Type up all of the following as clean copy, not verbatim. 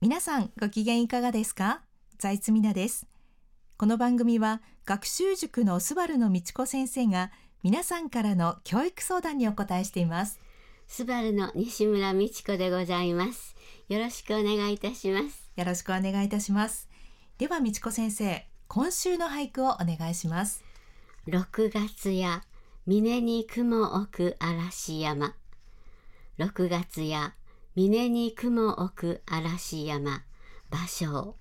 皆さんご機嫌いかがですか？財津美奈です。この番組は学習塾のスバルの道子先生が皆さんからの教育相談にお答えしています。 スバルの西村美智子でございます。よろしくお願いいたします。 よろしくお願いいたします。では道子先生、今週の俳句をお願いします。 6月や峰に雲置く嵐山。6月や峰に雲置く嵐山。芭蕉。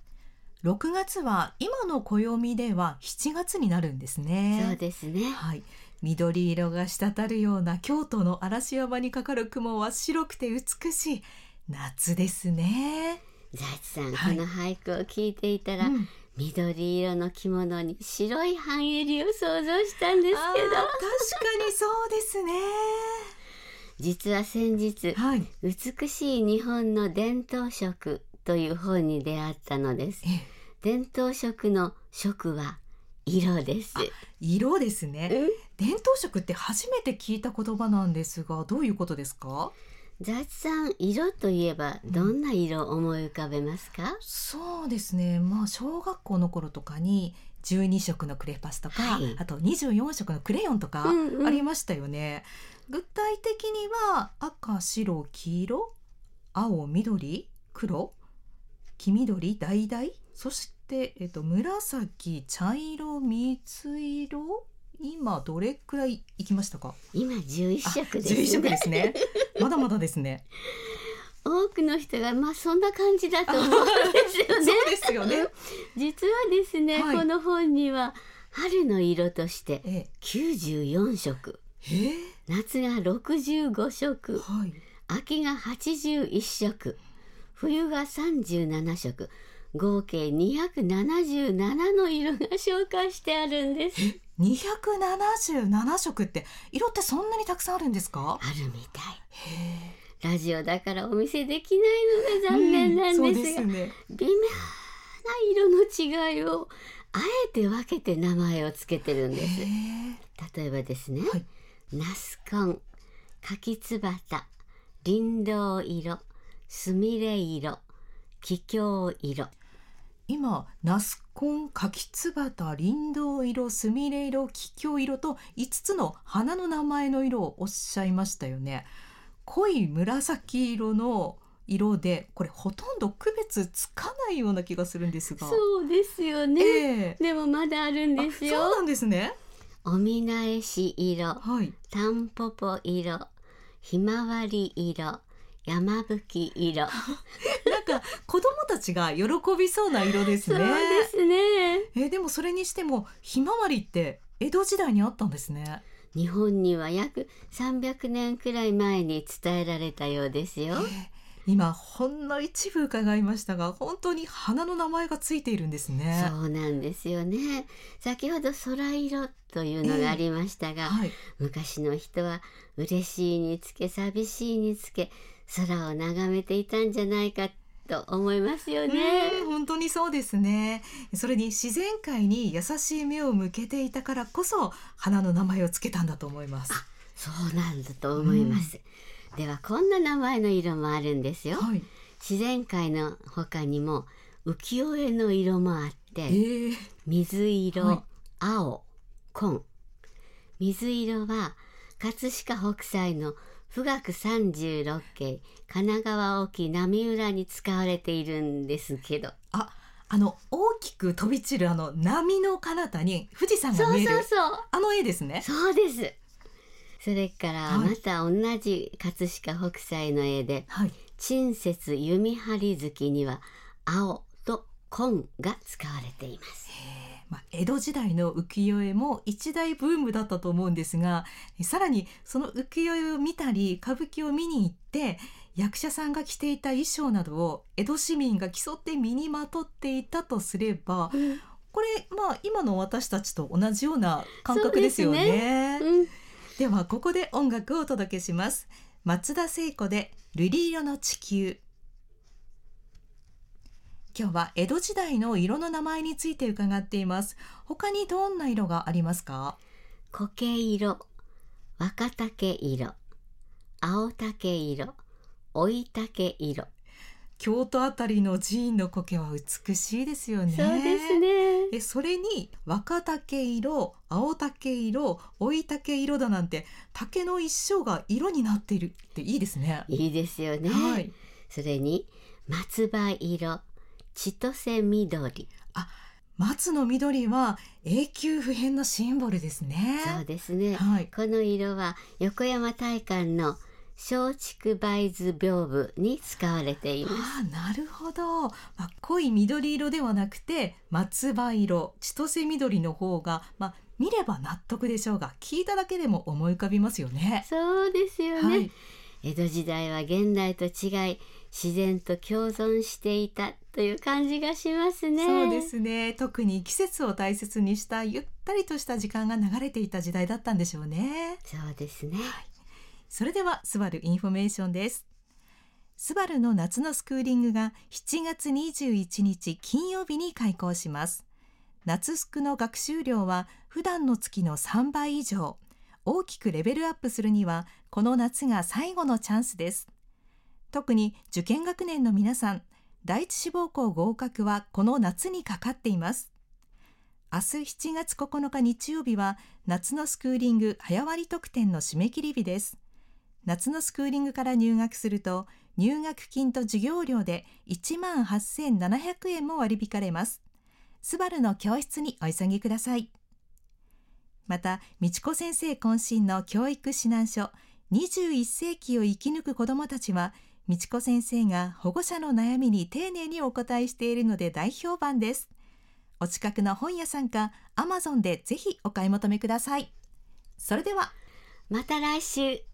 6月は今の暦では7月になるんですね。 そうですね。 はい。緑色が滴るような京都の嵐山にかかる雲は白くて美しい夏ですね。 財津さん、 はい、 この俳句を聞いていたら、緑色の着物に白い半襟を想像したんですけど。確かにそうですね。 実は先日、美しい日本の伝統色という本に出会ったのです。伝統色の色は色です。 色ですね。伝統色って初めて聞いた言葉なんですが、どういうことですか？ 財津さん、色といえばどんな色を思い浮かべますか？ そうですね、小学校の頃とかに12色のクレパスとか、あと24色のクレヨンとかありましたよね。具体的には赤、白、黄色、青、緑、黒、黄緑、橙、そして、紫、茶色、水色。今どれくらいいきましたか？ 今11色ですね。 11色ですね。まだまだですね。 多くの人がそんな感じだと思うんですよね。 そうですよね。 実はですね、この本には春の色として94色、夏が65色、秋が81色、冬が37色、合計277の色が紹介してあるんです。 277色って色ってそんなにたくさんあるんですか？ あるみたい。ラジオだからお見せできないのが残念なんですが、微妙な色の違いをあえて分けて名前をつけてるんです。例えばですね、ナスコン、柿つばた、リンドウ色、すみれ色、桔梗色。 今ナスコン、柿つばた、リンドウ色、すみれ色、桔梗色と5つの花の名前の色をおっしゃいましたよね。濃い紫色の色でこれほとんど区別つかないような気がするんですが。 そうですよね、でもまだあるんですよ。 そうなんですね。 おみなえし色、タンポポ色、ひまわり色、山吹色。なんか子供たちが喜びそうな色ですね。 そうですね。 でもそれにしてもひまわりって江戸時代にあったんですね。 日本には約300年くらい前に伝えられたようですよ。 今ほんの一部伺いましたが、本当に花の名前がついているんですね。 そうなんですよね。先ほど空色というのがありましたが、昔の人は嬉しいにつけ寂しいにつけ空を眺めていたんじゃないかと思いますよね。 本当にそうですね。それに自然界に優しい目を向けていたからこそ花の名前をつけたんだと思います。 そうなんだと思います。ではこんな名前の色もあるんですよ。自然界の他にも浮世絵の色もあって、水色、青、紺。水色は葛飾北斎の富岳36景神奈川沖波浦に使われているんですけど、 大きく飛び散る波の彼方に富士山が見える、あの絵ですね。 そうです。それからまた同じ葛飾北斎の絵で、鎮雪弓張月には青と紺が使われています。 江戸時代の浮世絵も一大ブームだったと思うんですが、さらにその浮世絵を見たり歌舞伎を見に行って役者さんが着ていた衣装などを江戸市民が競って身にまとっていたとすれば、これ今の私たちと同じような感覚ですよね。ではここで音楽をお届けします。松田聖子で瑠璃色の地球。今日は江戸時代の色の名前について伺っています。他にどんな色がありますか？ 苔色、若竹色、青竹色、追い竹色。 京都あたりの寺院の苔は美しいですよね。 そうですね。 それに若竹色、青竹色、追い竹色だなんて、竹の一生が色になっているっていいですね。 いいですよね、 はい、 それに松葉色、千歳緑。 松の緑は永久不変のシンボルですね。 そうですね、 はい、 この色は横山大観の松竹梅図屏風に使われています。 なるほど、濃い緑色ではなくて松葉色、千歳緑の方が、見れば納得でしょうが、聞いただけでも思い浮かびますよね。 そうですよね、 はい、 江戸時代は現代と違い自然と共存していたという感じがしますね。 そうですね、特に季節を大切にしたゆったりとした時間が流れていた時代だったんでしょうね。 そうですね、 それではスバルインフォメーションです。スバルの夏のスクーリングが7月21日金曜日に開講します。夏スクの学習量は普段の月の3倍以上。大きくレベルアップするにはこの夏が最後のチャンスです。特に受験学年の皆さん、第一志望校合格はこの夏にかかっています。明日7月9日日曜日は夏のスクーリング早割特典の締め切り日です。夏のスクーリングから入学すると入学金と授業料で18,700円も割り引かれます。スバルの教室にお急ぎください。また、美智子先生渾身の教育指南書21世紀を生き抜く子どもたちは、美智子先生が保護者の悩みに丁寧にお答えしているので大評判です。お近くの本屋さんか Amazon でぜひお買い求めください。それではまた来週。